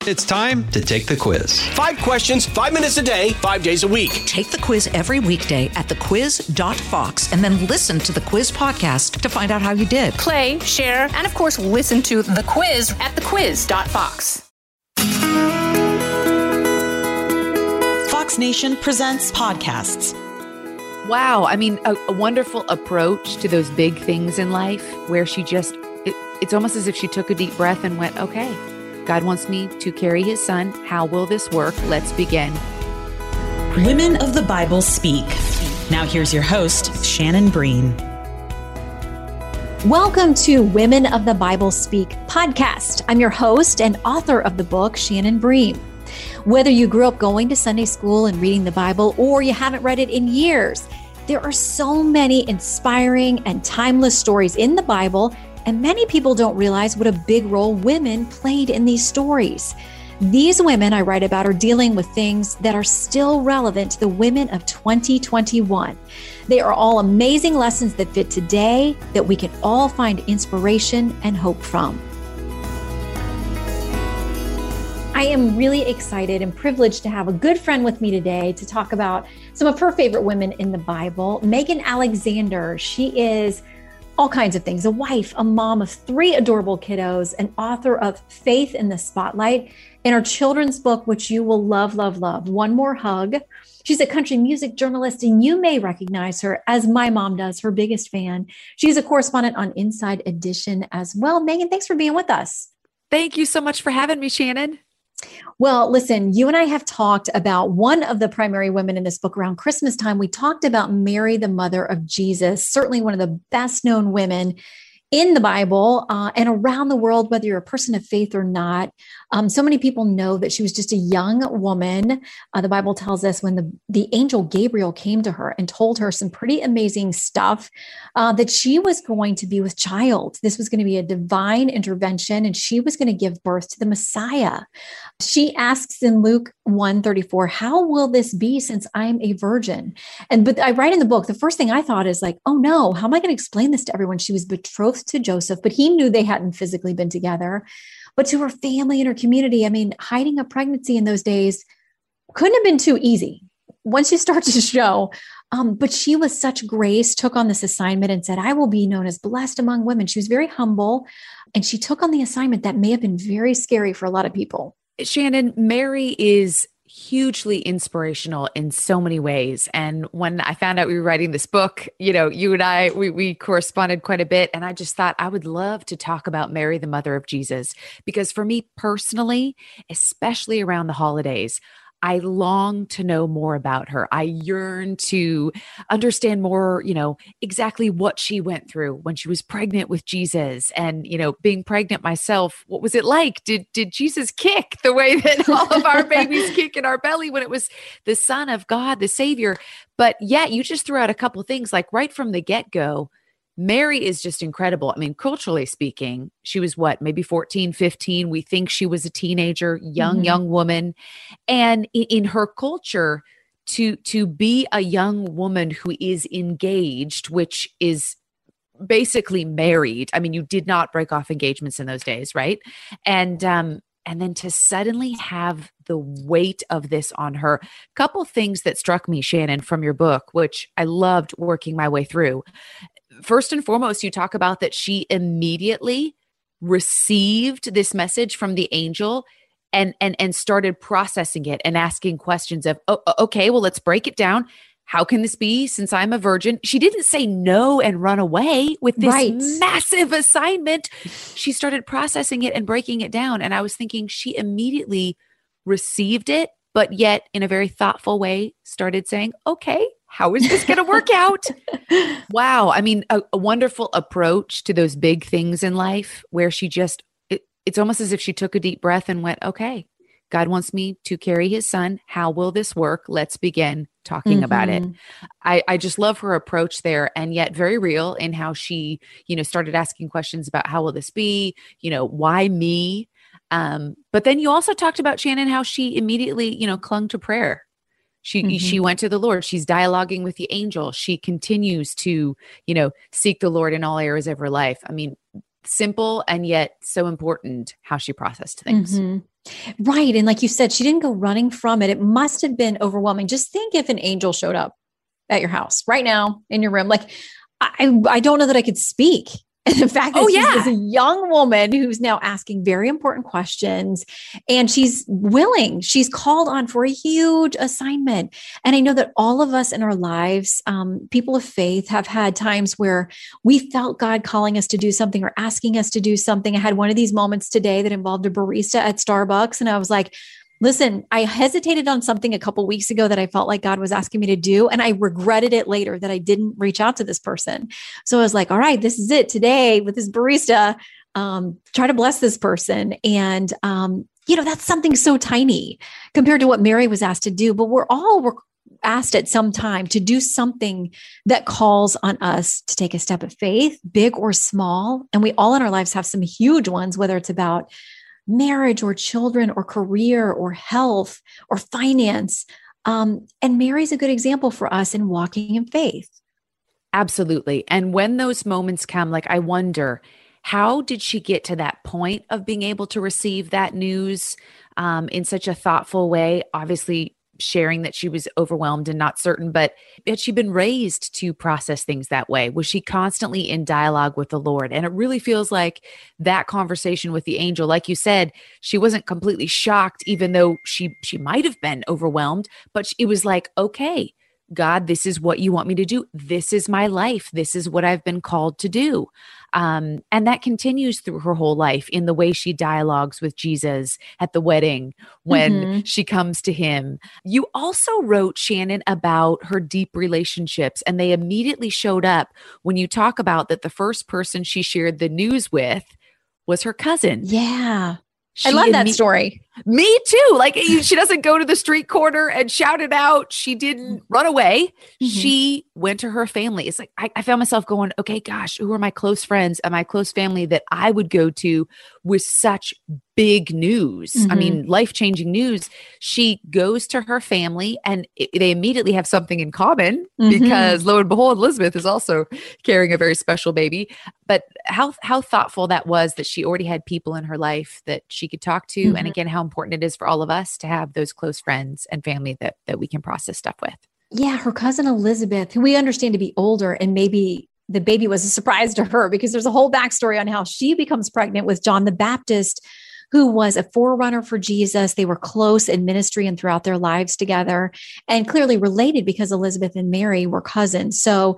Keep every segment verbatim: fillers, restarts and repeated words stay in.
It's time to take the quiz. Five questions, five minutes a day, five days a week. Take the quiz every weekday at the quiz dot fox and then listen to the quiz podcast to find out how you did. Play, share, and of course, listen to the quiz at the quiz dot fox. Fox Nation presents podcasts. Wow. I mean, a, a wonderful approach to those big things in life where she just, it, it's almost as if she took a deep breath and went, okay, God wants me to carry his son. How will this work? Let's begin. Women of the Bible Speak. Now here's your host, Shannon Breen. Welcome to Women of the Bible Speak podcast. I'm your host and author of the book, Shannon Breen. Whether you grew up going to Sunday school and reading the Bible, or you haven't read it in years, there are so many inspiring and timeless stories in the Bible, and many people don't realize what a big role women played in these stories. These women I write about are dealing with things that are still relevant to the women of twenty twenty-one. They are all amazing lessons that fit today, that we can all find inspiration and hope from. I am really excited and privileged to have a good friend with me today to talk about some of her favorite women in the Bible. Megan Alexander. She is all kinds of things, a wife, a mom of three adorable kiddos, an author of Faith in the Spotlight, and her children's book, which you will love, love, love, One More Hug. She's a country music journalist, and you may recognize her as my mom does, her biggest fan. She's a correspondent on Inside Edition as well. Megan, thanks for being with us. Thank you so much for having me, Shannon. Well, listen, you and I have talked about one of the primary women in this book around Christmas time. We talked about Mary, the mother of Jesus, certainly one of the best known women in the Bible uh, and around the world, whether you're a person of faith or not. Um, so many people know that she was just a young woman. Uh, the Bible tells us when the, the angel Gabriel came to her and told her some pretty amazing stuff, uh, that she was going to be with child. This was going to be a divine intervention, and she was going to give birth to the Messiah. She asks in Luke one thirty-four, how will this be since I'm a virgin? And but I write in the book, the first thing I thought is like, oh no, how am I going to explain this to everyone? She was betrothed to Joseph, but he knew they hadn't physically been together. But to her family and her community, I mean, hiding a pregnancy in those days couldn't have been too easy once you start to show. Um, but she was such grace, took on this assignment and said, I will be known as blessed among women. She was very humble, and she took on the assignment that may have been very scary for a lot of people. Shannon, Mary is hugely inspirational in so many ways. And when I found out we were writing this book, you know, you and I, we, we corresponded quite a bit. And I just thought I would love to talk about Mary, the mother of Jesus, because for me personally, especially around the holidays, I long to know more about her. I yearn to understand more, you know, exactly what she went through when she was pregnant with Jesus. And, you know, being pregnant myself, what was it like? Did did Jesus kick the way that all of our babies kick in our belly when it was the Son of God, the Savior? But yeah, you just threw out a couple of things, like right from the get-go. Mary is just incredible. I mean, culturally speaking, she was what, maybe fourteen, fifteen. We think she was a teenager, young, mm-hmm. young woman. And in, in her culture, to, to be a young woman who is engaged, which is basically married. I mean, you did not break off engagements in those days, right? And, um, and then to suddenly have the weight of this on her. Couple things that struck me, Shannon, from your book, which I loved working my way through. First and foremost, you talk about that she immediately received this message from the angel and and and started processing it and asking questions of, oh, okay, well, let's break it down. How can this be since I'm a virgin? She didn't say no and run away with this right. massive assignment. She started processing it and breaking it down. And I was thinking she immediately received it, but yet in a very thoughtful way started saying, okay, how is this going to work out? Wow. I mean, a, a wonderful approach to those big things in life where she just, it, it's almost as if she took a deep breath and went, okay, God wants me to carry his son. How will this work? Let's begin talking mm-hmm. about it. I, I just love her approach there, and yet very real in how she, you know, started asking questions about how will this be? You know, why me? Um, but then you also talked about, Shannon, how she immediately, you know, clung to prayer. She mm-hmm. she went to the Lord. She's dialoguing with the angel. She continues to, you know, seek the Lord in all areas of her life. I mean, simple and yet so important how she processed things. Mm-hmm. Right. And like you said, she didn't go running from it. It must have been overwhelming. Just think if an angel showed up at your house right now in your room. Like, I, I don't know that I could speak. And the fact that oh, she's yeah. this young woman who's now asking very important questions, and she's willing, she's called on for a huge assignment. And I know that all of us in our lives, um, people of faith, have had times where we felt God calling us to do something or asking us to do something. I had one of these moments today that involved a barista at Starbucks. And I was like, listen, I hesitated on something a couple of weeks ago that I felt like God was asking me to do. And I regretted it later that I didn't reach out to this person. So I was like, all right, this is it today with this barista. Um, try to bless this person. And, um, you know, that's something so tiny compared to what Mary was asked to do. But we're all were asked at some time to do something that calls on us to take a step of faith, big or small. And we all in our lives have some huge ones, whether it's about marriage or children or career or health or finance. Um, and Mary's a good example for us in walking in faith. Absolutely. And when those moments come, like, I wonder, how did she get to that point of being able to receive that news um, in such a thoughtful way? Obviously, sharing that she was overwhelmed and not certain, but had she been raised to process things that way? Was she constantly in dialogue with the Lord? And it really feels like that conversation with the angel, like you said, she wasn't completely shocked, even though she she might have been overwhelmed, but it was like, okay, God, this is what you want me to do. This is my life. This is what I've been called to do. Um, and that continues through her whole life in the way she dialogues with Jesus at the wedding when mm-hmm. she comes to him. You also wrote, Shannon, about her deep relationships, and they immediately showed up when you talk about that the first person she shared the news with was her cousin. Yeah. She I love that imme- story. Me too. Like, she doesn't go to the street corner and shout it out. She didn't run away. Mm-hmm. She went to her family. It's like, I, I found myself going, okay, gosh, who are my close friends and my close family that I would go to with such big news? Mm-hmm. I mean, life-changing news. She goes to her family and it, they immediately have something in common mm-hmm. because lo and behold, Elizabeth is also carrying a very special baby. But how, how thoughtful that was that she already had people in her life that she could talk to. Mm-hmm. And again, how important it is for all of us to have those close friends and family that that we can process stuff with. Yeah, her cousin Elizabeth, who we understand to be older, and maybe the baby was a surprise to her because there's a whole backstory on how she becomes pregnant with John the Baptist, who was a forerunner for Jesus. They were close in ministry and throughout their lives together, and clearly related because Elizabeth and Mary were cousins. So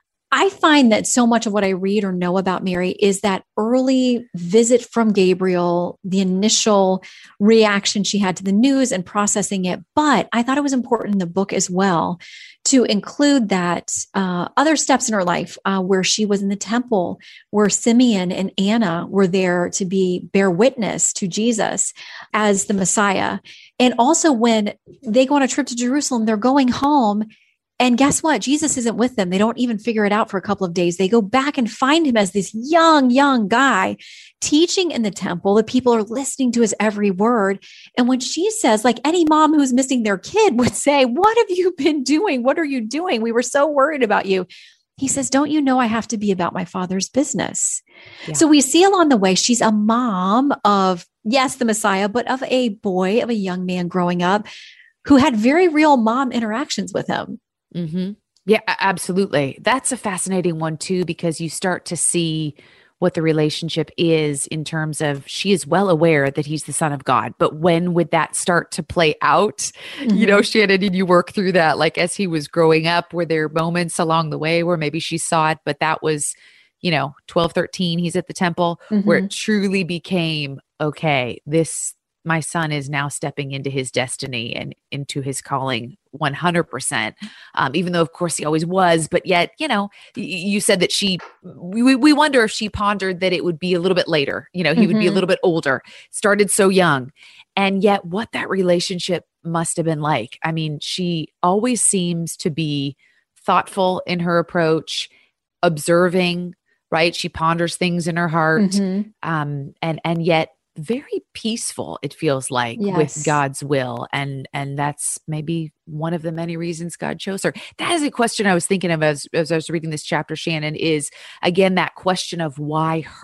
I find that so much of what I read or know about Mary is that early visit from Gabriel, the initial reaction she had to the news and processing it. But I thought it was important in the book as well to include that uh, other steps in her life uh, where she was in the temple, where Simeon and Anna were there to be bear witness to Jesus as the Messiah. And also when they go on a trip to Jerusalem, they're going home. And guess what? Jesus isn't with them. They don't even figure it out for a couple of days. They go back and find him as this young, young guy teaching in the temple. The people are listening to his every word. And when she says, like any mom who's missing their kid would say, what have you been doing? What are you doing? We were so worried about you. He says, don't you know I have to be about my Father's business? Yeah. So we see along the way, she's a mom of, yes, the Messiah, but of a boy, of a young man growing up who had very real mom interactions with him. Mm-hmm. Yeah, absolutely. That's a fascinating one too, because you start to see what the relationship is in terms of she is well aware that he's the son of God, but when would that start to play out? Mm-hmm. You know, Shannon, did you work through that? Like as he was growing up, were there moments along the way where maybe she saw it, but that was, you know, twelve, thirteen, he's at the temple mm-hmm. where it truly became, okay, this, my son is now stepping into his destiny and into his calling one hundred percent. Um, even though of course he always was, but yet, you know, y- you said that she, we, we wonder if she pondered that it would be a little bit later, you know, he mm-hmm. would be a little bit older, started so young. And yet what that relationship must have been like. I mean, she always seems to be thoughtful in her approach, observing, right? She ponders things in her heart. Mm-hmm. Um, and, and yet very peaceful, it feels like, yes. with God's will. And and that's maybe one of the many reasons God chose her. That is a question I was thinking of as, as I was reading this chapter, Shannon, is again, that question of why her?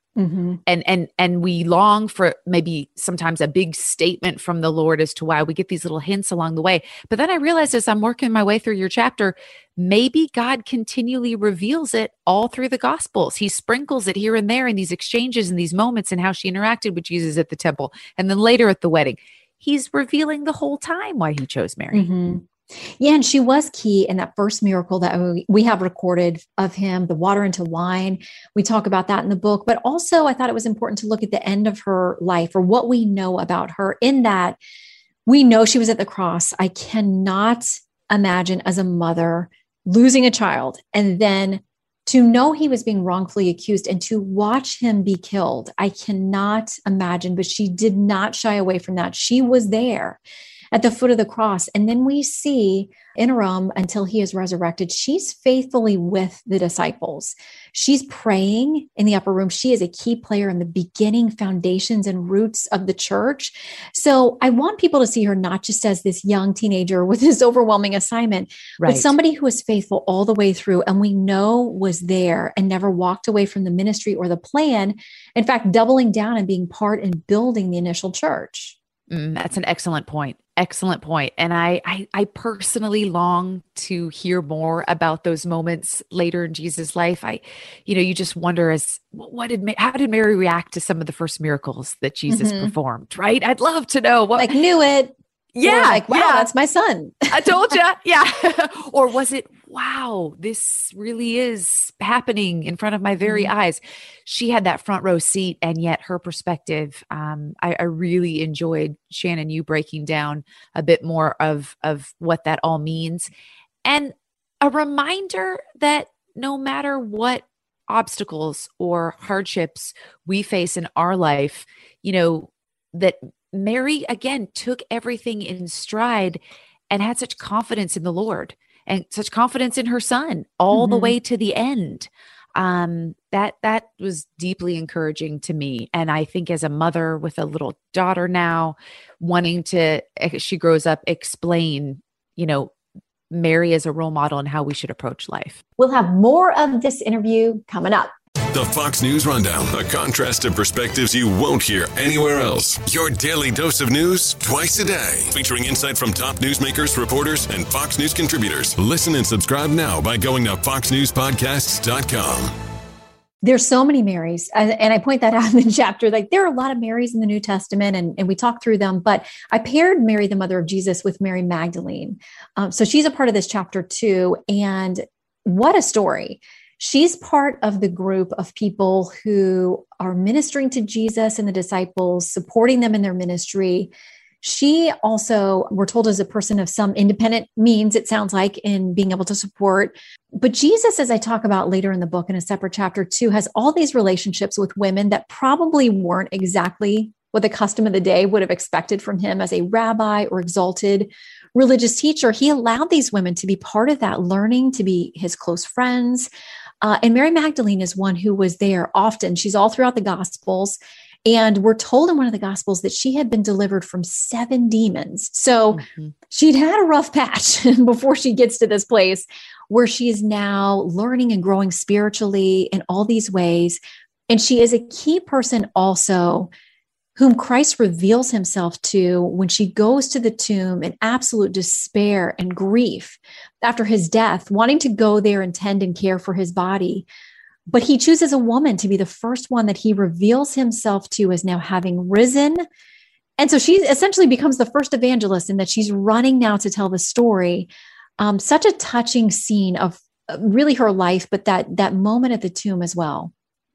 Mm-hmm. And and and we long for maybe sometimes a big statement from the Lord as to why. We get these little hints along the way. But then I realized as I'm working my way through your chapter, maybe God continually reveals it all through the Gospels. He sprinkles it here and there in these exchanges and these moments and how she interacted with Jesus at the temple and then later at the wedding. He's revealing the whole time why he chose Mary. Mm-hmm. Yeah, and she was key in that first miracle that we, we have recorded of him, the water into wine. We talk about that in the book, but also I thought it was important to look at the end of her life or what we know about her in that we know she was at the cross. I cannot imagine as a mother losing a child and then to know he was being wrongfully accused and to watch him be killed. I cannot imagine, but she did not shy away from that. She was there at the foot of the cross. And then we see interim until he is resurrected, she's faithfully with the disciples. She's praying in the upper room. She is a key player in the beginning foundations and roots of the church. So I want people to see her not just as this young teenager with this overwhelming assignment, right, but somebody who was faithful all the way through and we know was there and never walked away from the ministry or the plan. In fact, doubling down and being part in building the initial church. Mm, that's an excellent point. Excellent point. And I, I, I personally long to hear more about those moments later in Jesus' life. I, you know, you just wonder as what did, how did Mary react to some of the first miracles that Jesus mm-hmm. performed, right? I'd love to know what. Like knew it. Yeah. Like, wow, yeah. that's my son. I told you. Yeah. Or was it, wow, this really is happening in front of my very mm-hmm. eyes. She had that front row seat and yet her perspective, um, I, I really enjoyed, Shannon, you breaking down a bit more of, of what that all means. And a reminder that no matter what obstacles or hardships we face in our life, you know, that Mary, again, took everything in stride and had such confidence in the Lord and such confidence in her son all mm-hmm. the way to the end. Um, that that was deeply encouraging to me. And I think as a mother with a little daughter now, wanting to, as she grows up, explain, you know, Mary as a role model and how we should approach life. We'll have more of this interview coming up. The Fox News Rundown, a contrast of perspectives you won't hear anywhere else. Your daily dose of news twice a day, featuring insight from top newsmakers, reporters, and Fox News contributors. Listen and subscribe now by going to fox news podcasts dot com. There's so many Marys, and I point that out in the chapter. Like there are a lot of Marys in the New Testament, and, and we talk through them. But I paired Mary, the mother of Jesus, with Mary Magdalene. Um, so she's a part of this chapter too. And what a story. She's part of the group of people who are ministering to Jesus and the disciples, supporting them in their ministry. She also, we're told, is a person of some independent means, it sounds like, in being able to support. But Jesus, as I talk about later in the book in a separate chapter too, has all these relationships with women that probably weren't exactly what the custom of the day would have expected from him as a rabbi or exalted religious teacher. He allowed these women to be part of that learning, to be his close friends. Uh, and Mary Magdalene is one who was there often. She's all throughout the Gospels. And we're told in one of the Gospels that she had been delivered from seven demons. So mm-hmm. she'd had a rough patch before she gets to this place where she is now learning and growing spiritually in all these ways. And she is a key person also whom Christ reveals himself to when she goes to the tomb in absolute despair and grief after his death, wanting to go there and tend and care for his body. But he chooses a woman to be the first one that he reveals himself to as now having risen. And so she essentially becomes the first evangelist in that she's running now to tell the story. Um, such a touching scene of really her life, but that that moment at the tomb as well.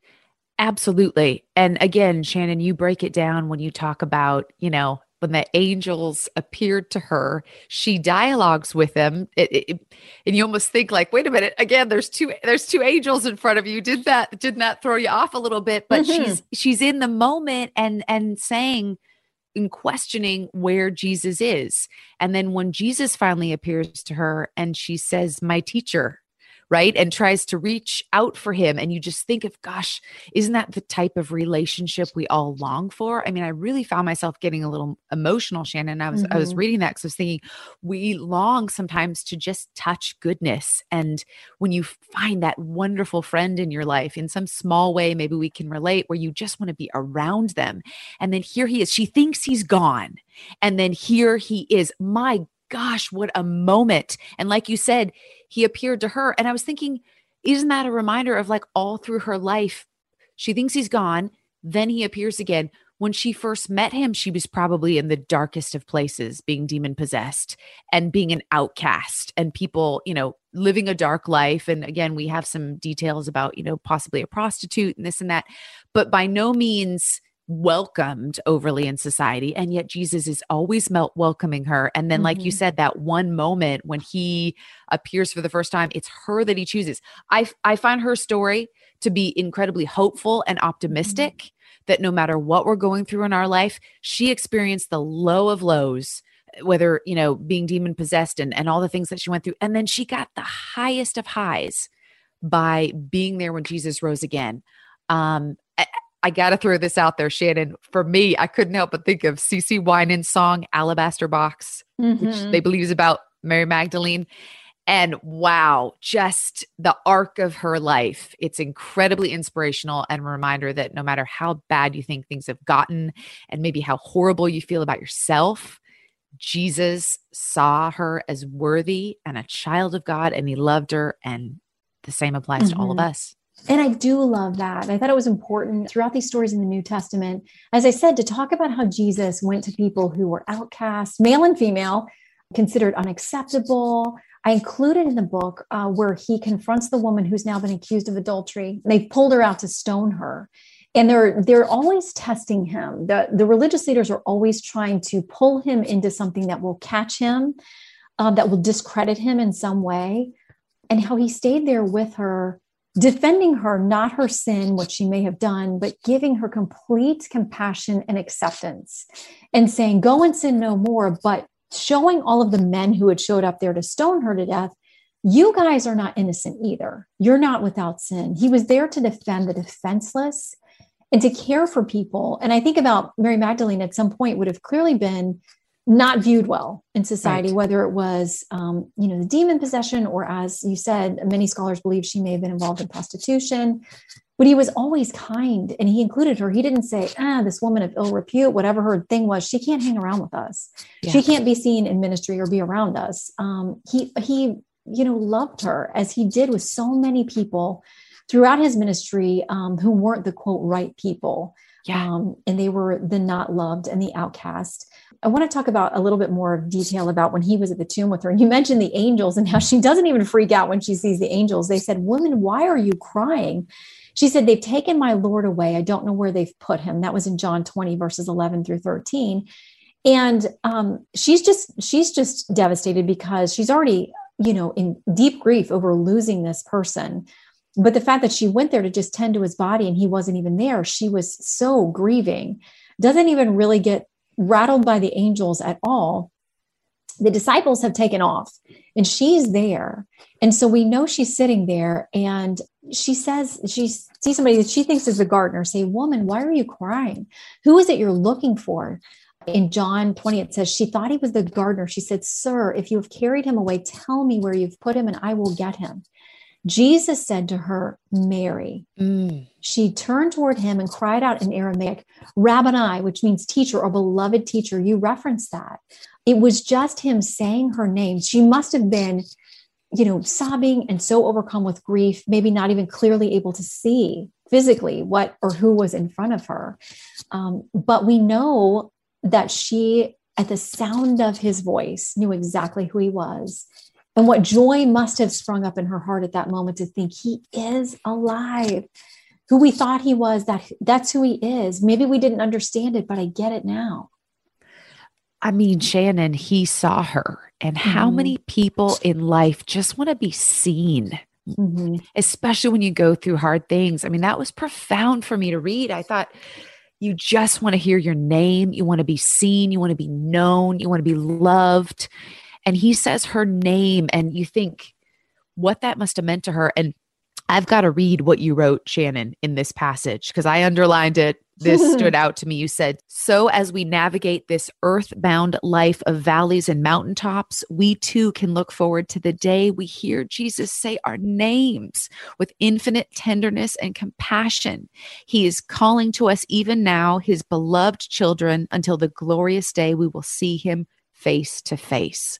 Absolutely. And again, Shannon, you break it down when you talk about, you know, when the angels appeared to her, she dialogues with them. It, it, and you almost think like, wait a minute, again, there's two, there's two angels in front of you. Did that, didn't that throw you off a little bit? But mm-hmm. she's, she's in the moment and, and saying and questioning where Jesus is. And then when Jesus finally appears to her and she says, my teacher, right? And tries to reach out for him. And you just think of, gosh, isn't that the type of relationship we all long for? I mean, I really found myself getting a little emotional, Shannon. I was, mm-hmm. I was reading that because I was thinking we long sometimes to just touch goodness. And when you find that wonderful friend in your life in some small way, maybe we can relate, where you just want to be around them. And then here he is, she thinks he's gone. And then here he is. My gosh, what a moment. And like you said, he appeared to her. And I was thinking, isn't that a reminder of like all through her life, she thinks he's gone, then he appears again. When she first met him, she was probably in the darkest of places, being demon possessed and being an outcast and people, you know, living a dark life. And again, we have some details about, you know, possibly a prostitute and this and that, but by no means welcomed overly in society. And yet Jesus is always mel- welcoming her. And then, mm-hmm. like you said, that one moment when he appears for the first time, it's her that he chooses. I, I find her story to be incredibly hopeful and optimistic, mm-hmm. that no matter what we're going through in our life, she experienced the low of lows, whether, you know, being demon possessed and, and all the things that she went through. And then she got the highest of highs by being there when Jesus rose again. Um, I, I got to throw this out there, Shannon. For me, I couldn't help but think of CeCe Winans' song, Alabaster Box, mm-hmm. which they believe is about Mary Magdalene. And wow, just the arc of her life. It's incredibly inspirational and a reminder that no matter how bad you think things have gotten and maybe how horrible you feel about yourself, Jesus saw her as worthy and a child of God, and he loved her. And the same applies mm-hmm. to all of us. And I do love that. I thought it was important throughout these stories in the New Testament, as I said, to talk about how Jesus went to people who were outcasts, male and female, considered unacceptable. I included in the book uh, where he confronts the woman who's now been accused of adultery. They've pulled her out to stone her. And they're they're always testing him. The, the religious leaders are always trying to pull him into something that will catch him, um, that will discredit him in some way. And how he stayed there with her, defending her, not her sin, what she may have done, but giving her complete compassion and acceptance and saying, go and sin no more, but showing all of the men who had showed up there to stone her to death, you guys are not innocent either. You're not without sin. He was there to defend the defenseless and to care for people. And I think about Mary Magdalene at some point would have clearly been not viewed well in society, right. Whether it was, um, you know, the demon possession, or as you said, many scholars believe she may have been involved in prostitution, but he was always kind and he included her. He didn't say, ah, this woman of ill repute, whatever her thing was, she can't hang around with us. Yeah. She can't be seen in ministry or be around us. Um, he, he, you know, loved her as he did with so many people throughout his ministry, um, who weren't the quote, right people. Yeah. Um, and they were the not loved and the outcast. I want to talk about a little bit more detail about when he was at the tomb with her. And you mentioned the angels and how she doesn't even freak out when she sees the angels. They said, woman, why are you crying? She said, they've taken my Lord away. I don't know where they've put him. That was in John twenty, verses eleven through thirteen. And um, she's just, she's just devastated because she's already, you know, in deep grief over losing this person. But the fact that she went there to just tend to his body and he wasn't even there, she was so grieving, doesn't even really get rattled by the angels at all. The disciples have taken off and she's there. And so we know she's sitting there and she says, she sees somebody that she thinks is the gardener say, woman, why are you crying? Who is it you're looking for? In John twenty, it says, she thought he was the gardener. She said, sir, if you have carried him away, tell me where you've put him and I will get him. Jesus said to her, Mary. Mm. She turned toward him and cried out in Aramaic, Rabboni, which means teacher or beloved teacher. You referenced that. It was just him saying her name. She must have been, you know, sobbing and so overcome with grief, maybe not even clearly able to see physically what or who was in front of her. Um, but we know that she, at the sound of his voice, knew exactly who he was. And what joy must have sprung up in her heart at that moment to think he is alive. Who we thought he was, that that's who he is. Maybe we didn't understand it, but I get it now. I mean, Shannon, he saw her. And mm-hmm. how many people in life just want to be seen, mm-hmm. especially when you go through hard things. I mean, that was profound for me to read. I thought, you just want to hear your name. You want to be seen. You want to be known. You want to be loved. And he says her name and you think, what that must have meant to her. And I've got to read what you wrote, Shannon, in this passage, because I underlined it. This stood out to me. You said, so as we navigate this earthbound life of valleys and mountaintops, we too can look forward to the day we hear Jesus say our names with infinite tenderness and compassion. He is calling to us even now, his beloved children, until the glorious day we will see him face to face.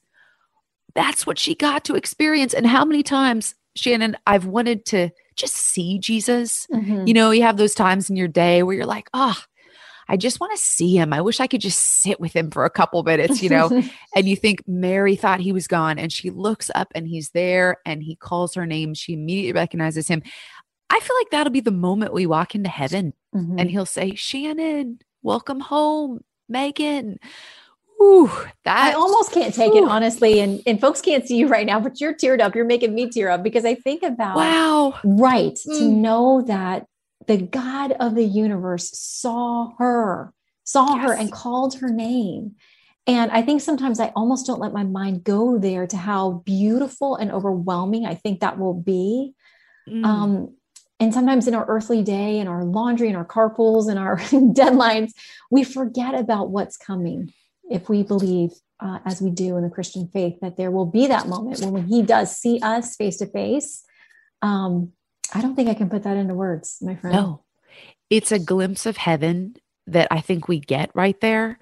That's what she got to experience. And how many times, Shannon, I've wanted to just see Jesus. Mm-hmm. You know, you have those times in your day where you're like, oh, I just want to see him. I wish I could just sit with him for a couple minutes, you know, and you think Mary thought he was gone and she looks up and he's there and he calls her name. She immediately recognizes him. I feel like that'll be the moment we walk into heaven mm-hmm. and he'll say, Shannon, welcome home, Megan. Ooh, that I almost can't take ooh. it, honestly. And, and folks can't see you right now, but you're teared up. You're making me tear up because I think about, wow, right. Mm. To know that the God of the universe saw her, saw yes. her and called her name. And I think sometimes I almost don't let my mind go there to how beautiful and overwhelming I think that will be. Mm. Um, and sometimes in our earthly day and our laundry and our carpools and our deadlines, we forget about what's coming. If we believe, uh, as we do in the Christian faith, that there will be that moment when, when he does see us face to face. Um, I don't think I can put that into words, my friend. No, it's a glimpse of heaven that I think we get right there.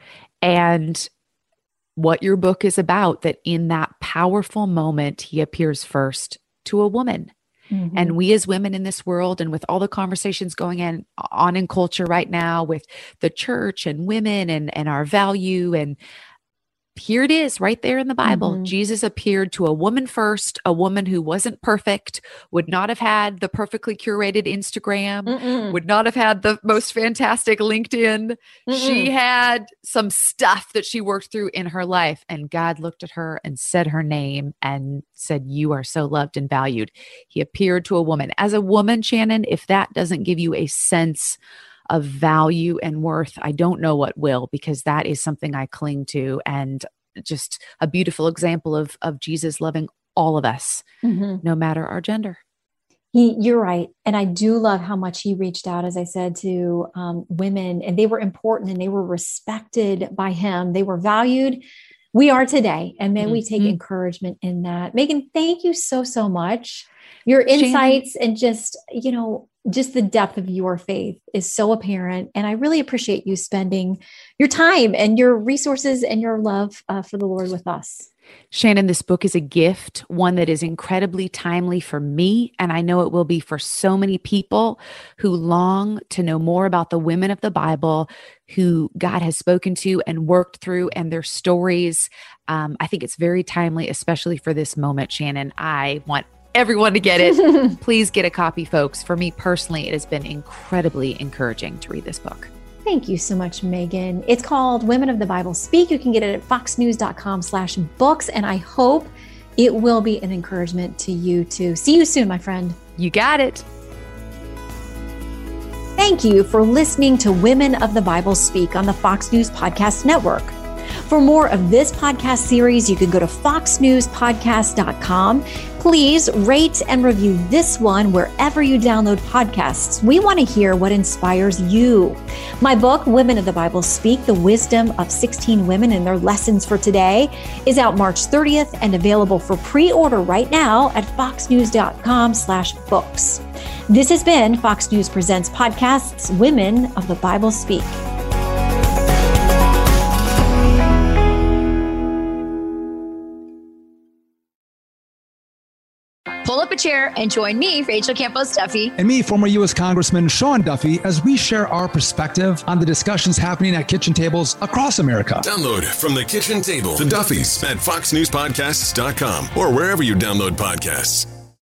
And what your book is about, that in that powerful moment, he appears first to a woman. Mm-hmm. And we as women in this world, and with all the conversations going on, on in culture right now with the church and women and, and our value, and here it is right there in the Bible. Mm-hmm. Jesus appeared to a woman first, a woman who wasn't perfect, would not have had the perfectly curated Instagram, Mm-mm. would not have had the most fantastic LinkedIn. Mm-mm. She had some stuff that she worked through in her life, and God looked at her and said her name and said, you are so loved and valued. He appeared to a woman. As a woman, Shannon, if that doesn't give you a sense of value and worth, I don't know what will, because that is something I cling to, and just a beautiful example of, of Jesus loving all of us, mm-hmm. no matter our gender. He, you're right. And I do love how much he reached out, as I said, to um, women, and they were important and they were respected by him. They were valued. We are today. And may mm-hmm. we take encouragement in that. Megan, thank you so, so much. Your insights Shannon. And just, you know, just the depth of your faith is so apparent. And I really appreciate you spending your time and your resources and your love uh, for the Lord with us. Shannon, this book is a gift, one that is incredibly timely for me. And I know it will be for so many people who long to know more about the women of the Bible who God has spoken to and worked through, and their stories. Um, I think it's very timely, especially for this moment, Shannon. I want everyone to get it. Please get a copy, folks. For me personally, it has been incredibly encouraging to read this book. Thank you so much, Megan. It's called Women of the Bible Speak. You can get it at foxnews.com slash books. And I hope it will be an encouragement to you too. See you soon, my friend. You got it. Thank you for listening to Women of the Bible Speak on the Fox News Podcast Network. For more of this podcast series, you can go to fox news podcast dot com. Please rate and review this one wherever you download podcasts. We want to hear what inspires you. My book, Women of the Bible Speak, The Wisdom of sixteen Women and Their Lessons for Today, is out March thirtieth and available for pre-order right now at fox news dot com slash books. This has been Fox News Presents Podcasts, Women of the Bible Speak. Pull up a chair and join me, Rachel Campos Duffy. And me, former U S Congressman Sean Duffy, as we share our perspective on the discussions happening at kitchen tables across America. Download From the Kitchen Table, The Duffys, at fox news podcasts dot com or wherever you download podcasts.